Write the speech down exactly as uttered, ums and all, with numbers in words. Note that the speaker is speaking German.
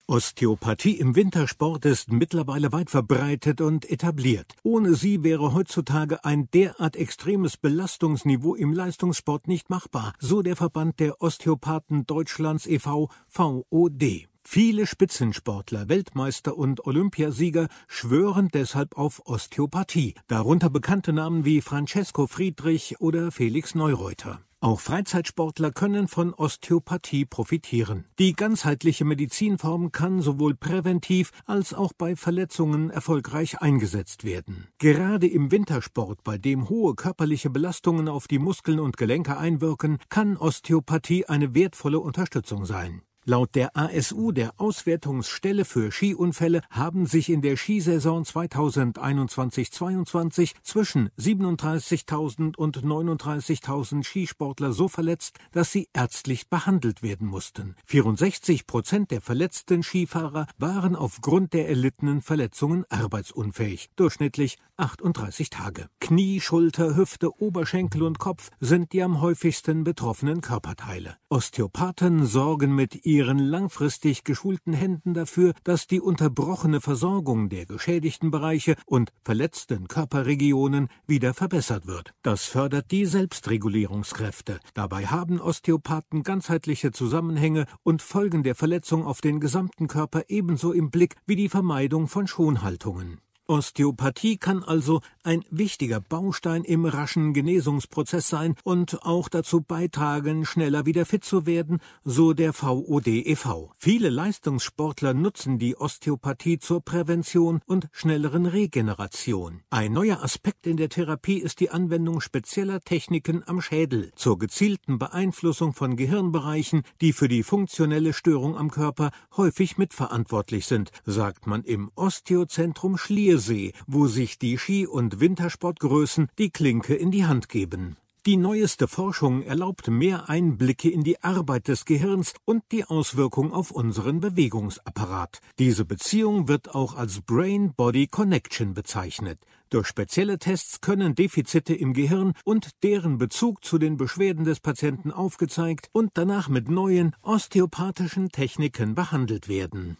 Osteopathie im Wintersport ist mittlerweile weit verbreitet und etabliert. Ohne sie wäre heutzutage ein derart extremes Belastungsniveau im Leistungssport nicht machbar, so der Verband der Osteopathen Deutschlands e V V O D. Viele Spitzensportler, Weltmeister und Olympiasieger schwören deshalb auf Osteopathie, darunter bekannte Namen wie Francesco Friedrich oder Felix Neureuter. Auch Freizeitsportler können von Osteopathie profitieren. Die ganzheitliche Medizinform kann sowohl präventiv als auch bei Verletzungen erfolgreich eingesetzt werden. Gerade im Wintersport, bei dem hohe körperliche Belastungen auf die Muskeln und Gelenke einwirken, kann Osteopathie eine wertvolle Unterstützung sein. Laut der A S U, der Auswertungsstelle für Skiunfälle, haben sich in der Skisaison zweitausendeinundzwanzig zweiundzwanzig zwischen siebenunddreißigtausend und neununddreißigtausend Skisportler so verletzt, dass sie ärztlich behandelt werden mussten. vierundsechzig Prozent der verletzten Skifahrer waren aufgrund der erlittenen Verletzungen arbeitsunfähig, durchschnittlich achtunddreißig Tage. Knie, Schulter, Hüfte, Oberschenkel und Kopf sind die am häufigsten betroffenen Körperteile. Osteopathen sorgen mit ihren langfristig geschulten Händen dafür, dass die unterbrochene Versorgung der geschädigten Bereiche und verletzten Körperregionen wieder verbessert wird. Das fördert die Selbstregulierungskräfte. Dabei haben Osteopathen ganzheitliche Zusammenhänge und Folgen der Verletzung auf den gesamten Körper ebenso im Blick wie die Vermeidung von Schonhaltungen. Osteopathie kann also ein wichtiger Baustein im raschen Genesungsprozess sein und auch dazu beitragen, schneller wieder fit zu werden, so der V O D e V. Viele Leistungssportler nutzen die Osteopathie zur Prävention und schnelleren Regeneration. Ein neuer Aspekt in der Therapie ist die Anwendung spezieller Techniken am Schädel zur gezielten Beeinflussung von Gehirnbereichen, die für die funktionelle Störung am Körper häufig mitverantwortlich sind, sagt man im Osteozentrum Schliersee, wo sich die Ski- und Wintersportgrößen die Klinke in die Hand geben. Die neueste Forschung erlaubt mehr Einblicke in die Arbeit des Gehirns und die Auswirkung auf unseren Bewegungsapparat. Diese Beziehung wird auch als Brain-Body-Connection bezeichnet. Durch spezielle Tests können Defizite im Gehirn und deren Bezug zu den Beschwerden des Patienten aufgezeigt und danach mit neuen osteopathischen Techniken behandelt werden.